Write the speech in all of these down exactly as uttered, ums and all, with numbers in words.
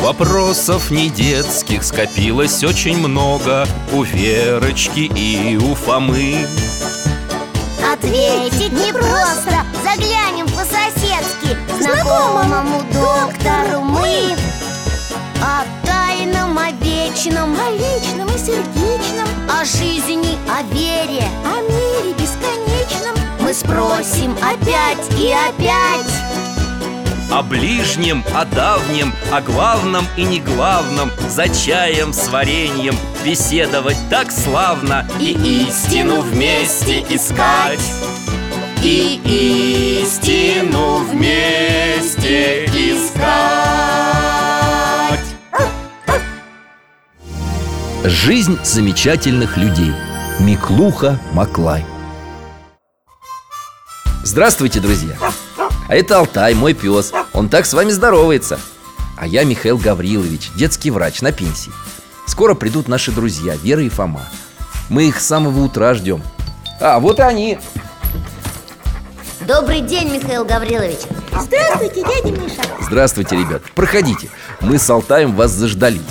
Вопросов не детских скопилось очень много у Верочки и у Фомы. Ответить непросто, заглянем по-соседски знакомому доктору мы. О тайном, о вечном, о личном и сердечном, о жизни, о вере, о мире бесконечном мы спросим опять и опять. О ближнем, о давнем, о главном и неглавном, за чаем с вареньем беседовать так славно. И истину вместе искать, и истину вместе искать. Жизнь замечательных людей. Миклуха Маклай. Здравствуйте, друзья! А это Алтай, мой пес. Он так с вами здоровается. А я Михаил Гаврилович, детский врач на пенсии. Скоро придут наши друзья Вера и Фома. Мы их с самого утра ждем. А, вот и они. Добрый день, Михаил Гаврилович. Здравствуйте, дядя Миша. Здравствуйте, ребят. Проходите. Мы с Алтаем вас заждались.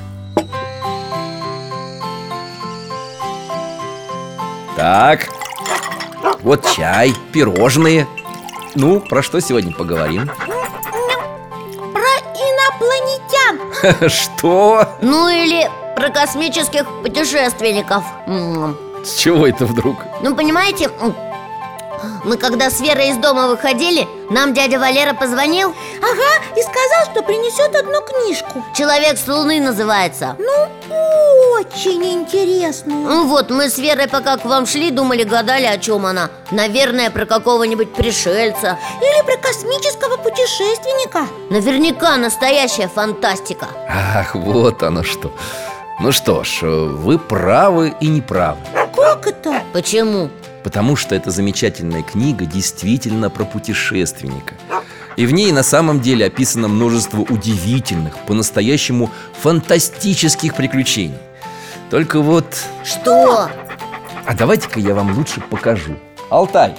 Так, вот чай, пирожные. Ну, про что сегодня поговорим? Про инопланетян. Что? Ну или про космических путешественников. М. С чего это вдруг? Ну, понимаете, м, мы когда с Верой из дома выходили, нам дядя Валера позвонил. Ага, и сказал, что принесет одну книжку. «Человек с Луны» называется. Ну, очень интересную. Ну вот, мы с Верой пока к вам шли, думали, гадали, о чем она. Наверное, про какого-нибудь пришельца. Или про космического путешественника. Наверняка настоящая фантастика. Ах, вот оно что. Ну что ж, вы правы и не правы. Как это? Почему? Потому что эта замечательная книга действительно про путешественника. И в ней на самом деле описано множество удивительных, по-настоящему фантастических приключений. Только вот... Что? А давайте-ка я вам лучше покажу. Алтай!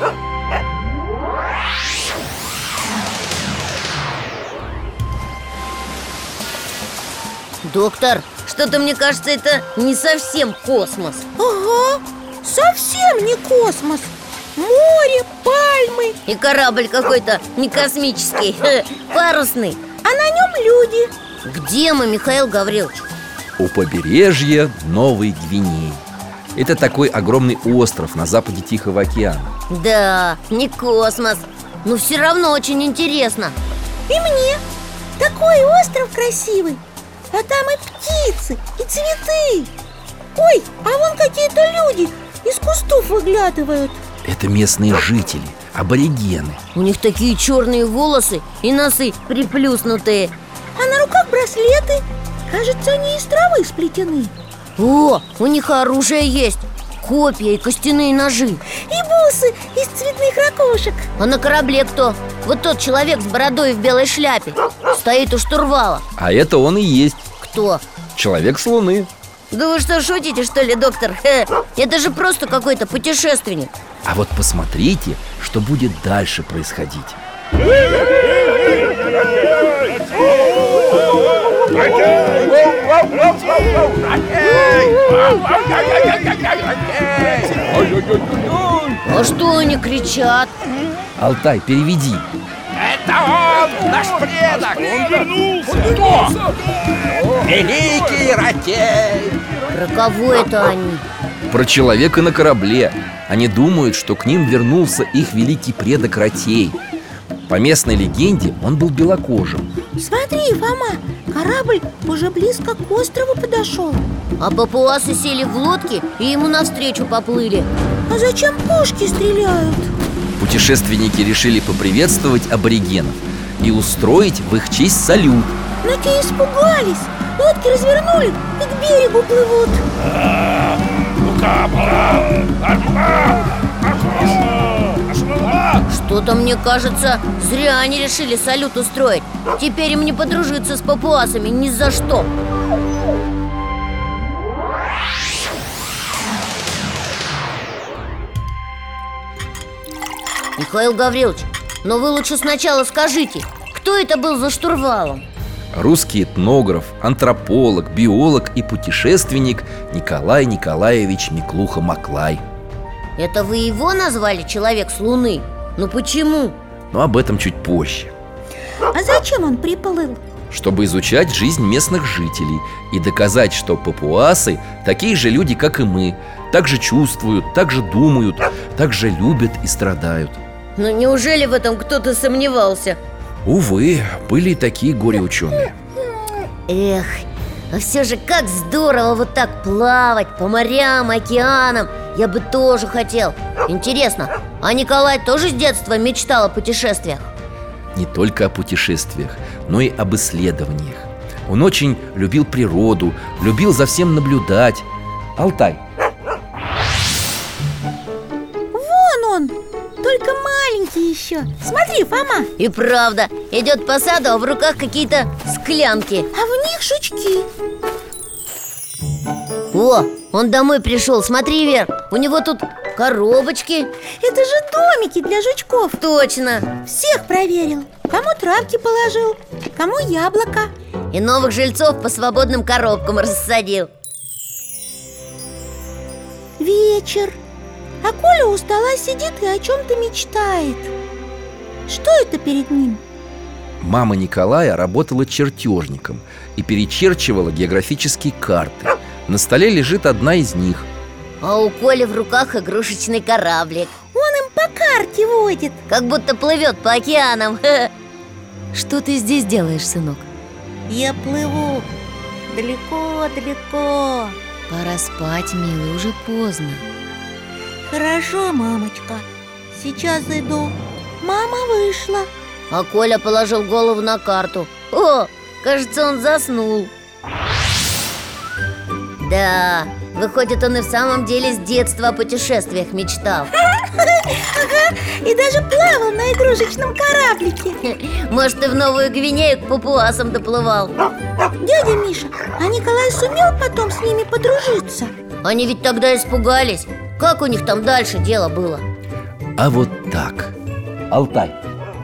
Доктор, что-то мне кажется, это не совсем космос. Ага, совсем не космос. Море, пальмы. И корабль какой-то не космический, парусный. А на нем люди. Где мы, Михаил Гаврилович? У побережья Новой Гвинеи. Это такой огромный остров на западе Тихого океана. Да, не космос, но все равно очень интересно. И мне. Такой остров красивый. А там и птицы, и цветы. Ой, а вон какие-то люди из кустов выглядывают. Это местные жители, аборигены. У них такие черные волосы и носы приплюснутые. А на руках браслеты. Кажется, они из травы сплетены. О, у них оружие есть. Копья и костяные ножи. И бусы из цветных ракушек. А на корабле кто? Вот тот человек с бородой в белой шляпе. Стоит у штурвала. А это он и есть. Кто? Человек с Луны. Да вы что, шутите, что ли, доктор? Хе, это же просто какой-то путешественник. А вот посмотрите, что будет дальше происходить. А что они кричат? Алтай, переведи. Это он, наш предок! Он вернулся! Кто? Великий Ратей! Про кого это они? Про человека на корабле. Они думают, что к ним вернулся их великий предок Ратей. По местной легенде он был белокожим. Смотри, Фома, корабль уже близко к острову подошел. А папуасы сели в лодки и ему навстречу поплыли. А зачем пушки стреляют? Путешественники решили поприветствовать аборигенов и устроить в их честь салют. Но те испугались. Лодки развернули и к берегу плывут. Что-то, мне кажется, зря они решили салют устроить. Теперь им не подружиться с папуасами ни за что. Михаил Гаврилович, но вы лучше сначала скажите, кто это был за штурвалом? Русский этнограф, антрополог, биолог и путешественник Николай Николаевич Миклуха-Маклай. Это вы его назвали «Человек с Луны»? Ну почему? Но об этом чуть позже. А зачем он приплыл? Чтобы изучать жизнь местных жителей и доказать, что папуасы такие же люди, как и мы. Так же чувствуют, так же думают, так же любят и страдают. Ну неужели в этом кто-то сомневался? Увы, были и такие горе-ученые. Эх, а все же как здорово вот так плавать по морям, океанам. Я бы тоже хотел. Интересно, а Николай тоже с детства мечтал о путешествиях? Не только о путешествиях, но и об исследованиях. Он очень любил природу, любил за всем наблюдать. Алтай. Вон он, только маленький еще. Смотри, Фома. И правда, идет по саду, а в руках какие-то склянки. А в них жучки. О, он домой пришел, смотри, Вер. У него тут коробочки. Это же домики для жучков. Точно. Всех проверил. Кому травки положил, кому яблоко. И новых жильцов по свободным коробкам рассадил. Вечер. А Коля у стола сидит и о чем-то мечтает. Что это перед ним? Мама Николая работала чертежником и перечерчивала географические карты. На столе лежит одна из них. А у Коли в руках игрушечный кораблик. Он им по карте водит. Как будто плывет по океанам. Что ты здесь делаешь, сынок? Я плыву далеко-далеко. Пора спать, милый, уже поздно. Хорошо, мамочка. Сейчас иду. Мама вышла. А Коля положил голову на карту. О, кажется, он заснул. Да, выходит, он и в самом деле с детства о путешествиях мечтал. Ага, и даже плавал на игрушечном кораблике. Может, и в Новую Гвинею к папуасам доплывал. Дядя Миша, а Николай сумел потом с ними подружиться? Они ведь тогда испугались. Как у них там дальше дело было? А вот так. Алтай.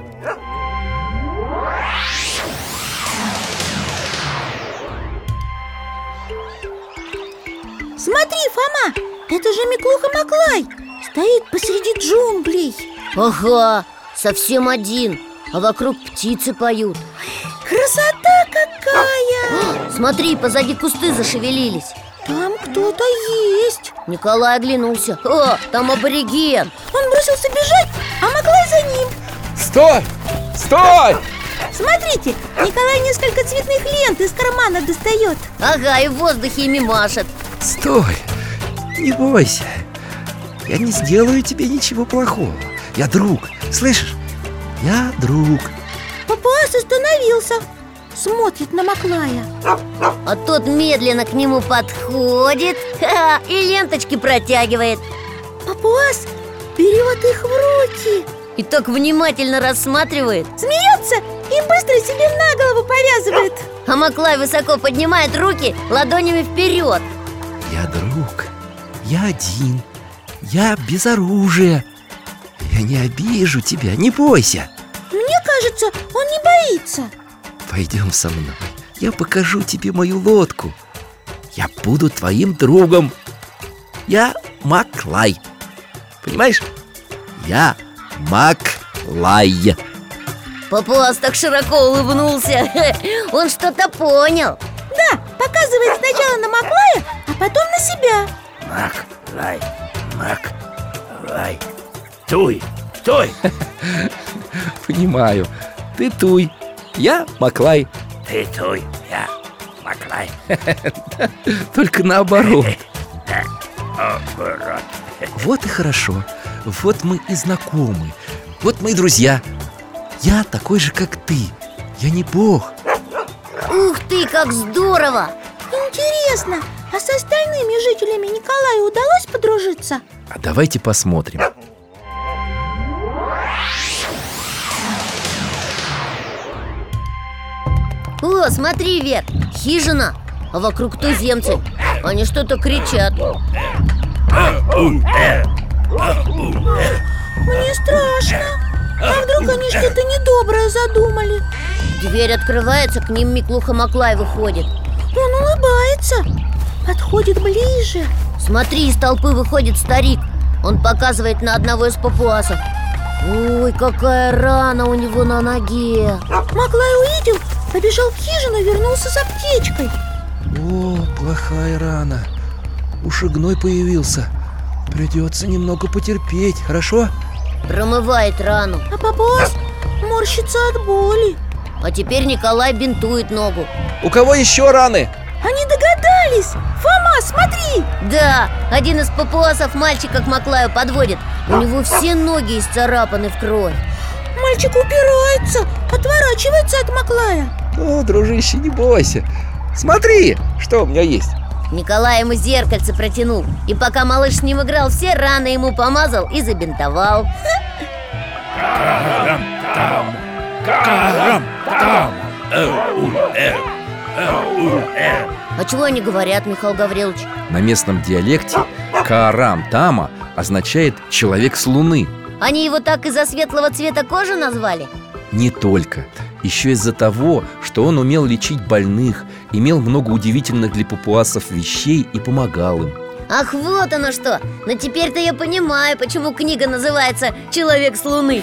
Смотри, Фома, это же Миклуха-Маклай. Стоит посреди джунглей. Ага, совсем один. А вокруг птицы поют. Красота какая! Смотри, позади кусты зашевелились. Там кто-то есть. Николай оглянулся. О, там абориген. Он бросился бежать, а Маклай за ним. Стой! Стой! Смотрите, Николай несколько цветных лент из кармана достает. Ага, и в воздухе ими машет. Стой! Не бойся. Я не сделаю тебе ничего плохого. Я друг, слышишь? Я друг. Папуас остановился, смотрит на Маклая. А тот медленно к нему подходит, ха, и ленточки протягивает. Папуас берет их в руки И так внимательно рассматривает. смеется и быстро себе на голову повязывает. А Маклай высоко поднимает руки ладонями вперед. Я друг. Я один. Я без оружия. Я не обижу тебя, не бойся. Мне кажется, он не боится. Пойдем со мной. Я покажу тебе мою лодку. Я буду твоим другом. Я Маклай. Понимаешь? Я Маклай. Папуас так широко улыбнулся. Он что-то понял. Да, показывает сначала на Маклая, а потом на себя. Маклай, Маклай. Туй, туй. Понимаю. Ты Туй. Я Маклай. Ты туй, я Маклай. Только наоборот. Наоборот. Вот и хорошо. Вот мы и знакомы. Вот мы и друзья. Я такой же, как ты. Я не бог. Ух ты, как здорово! Интересно, а с остальными жителями Николаю удалось подружиться? А давайте посмотрим. О, смотри, Вер, хижина, а вокруг туземцы. Они что-то кричат. Мне страшно. А вдруг они что-то недоброе задумали? Дверь открывается, к ним Миклуха-Маклай выходит. Он улыбается, подходит ближе. Смотри, из толпы выходит старик. Он показывает на одного из папуасов. Ой, какая рана у него на ноге. Маклай увидел, побежал в хижину и вернулся с аптечкой. О, плохая рана. Ушигной появился. Придется немного потерпеть, хорошо? Промывает рану. А папуас морщится от боли. А теперь Николай бинтует ногу. У кого еще раны? Они догадались. Фома, смотри. Да, один из папуасов мальчика к Маклаю подводит. У него все ноги исцарапаны в кровь. Мальчик упирается, отворачивается от Маклая. О, дружище, не бойся. Смотри, что у меня есть. Николай ему зеркальце протянул. И пока малыш с ним играл, все раны ему помазал и забинтовал. А чего они говорят, Михаил Гаврилович? На местном диалекте Каарам-Тама означает «человек с луны». Они его так из-за светлого цвета кожи назвали? Не только. Еще из-за того, что он умел лечить больных, имел много удивительных для папуасов вещей и помогал им. Ах, вот оно что! Но теперь-то я понимаю, почему книга называется «Человек с Луны».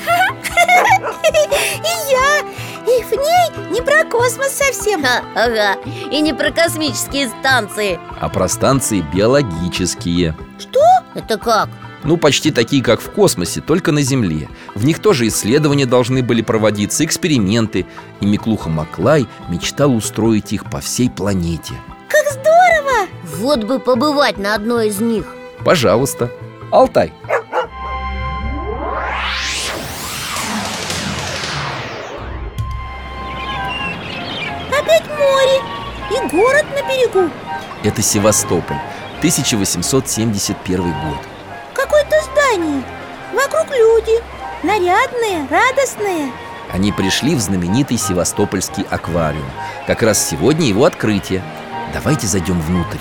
И я, и в ней не про космос совсем. Ха, ага, и не про космические станции. А про станции биологические. Что? Это как? Ну, почти такие, как в космосе, только на Земле. В них тоже исследования должны были проводиться, эксперименты. И Миклуха-Маклай мечтал устроить их по всей планете. Как здорово! Вот бы побывать на одной из них. Пожалуйста. Алтай. Опять море и город на берегу. Это Севастополь, тысяча восемьсот семьдесят первый год. Какое-то здание. Вокруг люди. Нарядные, радостные. Они пришли в знаменитый Севастопольский аквариум. Как раз сегодня его открытие. Давайте зайдем внутрь.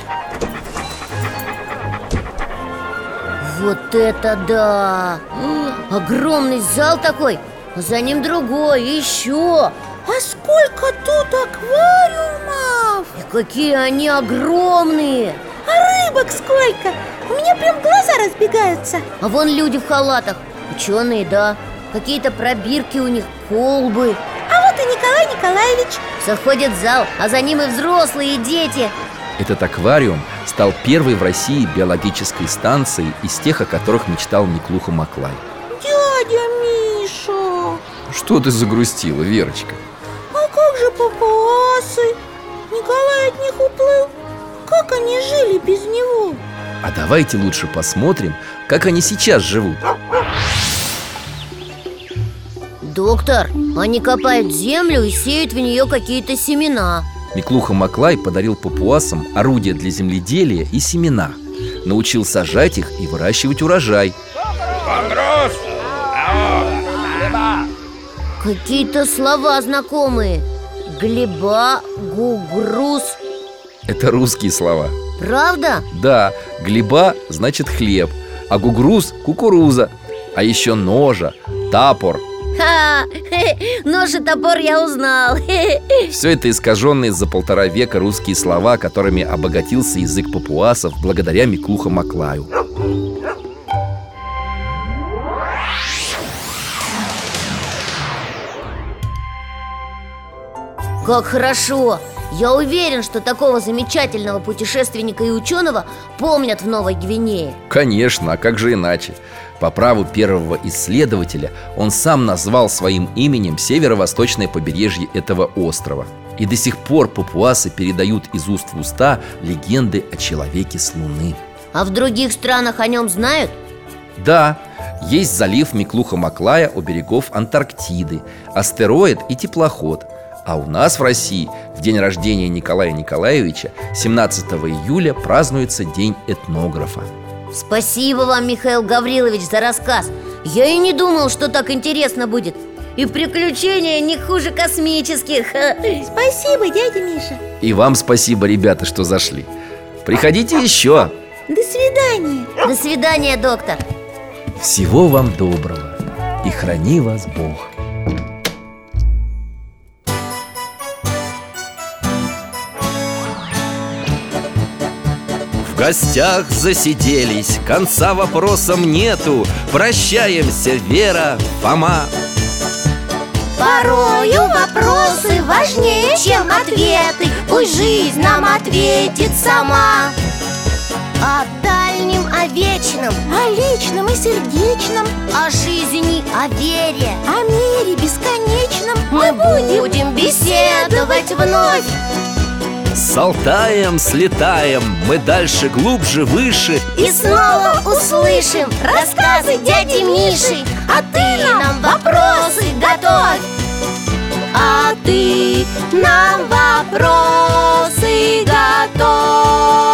Вот это да! Огромный зал такой, а за ним другой, и еще. А сколько тут аквариумов! И какие они огромные! А рыбок сколько! У меня прям глаза разбегаются. А вон люди в халатах, ученые, да. Какие-то пробирки у них, колбы. А вот и Николай Николаевич. Заходит в зал, а за ним и взрослые, и дети. Этот аквариум стал первой в России биологической станцией из тех, о которых мечтал Миклуха-Маклай. Дядя Миша! Что ты загрустила, Верочка? А как же папуасы? Николай от них уплыл. Как они жили без него? А давайте лучше посмотрим, как они сейчас живут. Доктор, они копают землю и сеют в нее какие-то семена. Миклуха-Маклай подарил папуасам орудия для земледелия и семена. Научил сажать их и выращивать урожай. Какие-то слова знакомые. Глеба, гугрус. Это русские слова. Правда? Да, глеба значит хлеб, а гугрус – кукуруза. А еще ножа, тапор. Ха, нож и топор я узнал. Все это искаженные за полтора века русские слова, которыми обогатился язык папуасов благодаря Миклуха-Маклаю. Как хорошо! Я уверен, что такого замечательного путешественника и ученого помнят в Новой Гвинее. Конечно, а как же иначе? По праву первого исследователя он сам назвал своим именем северо-восточное побережье этого острова. И до сих пор папуасы передают из уст в уста легенды о человеке с Луны. А в других странах о нем знают? Да, есть залив Миклуха-Маклая у берегов Антарктиды, астероид и теплоход. А у нас в России в день рождения Николая Николаевича семнадцатого июля празднуется День этнографа. Спасибо вам, Михаил Гаврилович, за рассказ. Я и не думал, что так интересно будет. И приключения не хуже космических. Спасибо, дядя Миша. И вам спасибо, ребята, что зашли. Приходите еще. До свидания. До свидания, доктор. Всего вам доброго. и храни вас Бог. В гостях засиделись, конца вопросам нету. Прощаемся, Вера, Фома. Порою вопросы важнее, чем ответы. Пусть жизнь нам ответит сама. О дальнем, о вечном, О личном и сердечном, о жизни, о вере. о мире бесконечном Мы будем беседовать вновь. С Алтаем слетаем, мы дальше, глубже, выше. И снова услышим рассказы дяди Миши. А ты нам вопросы готовь. А ты нам вопросы готовь.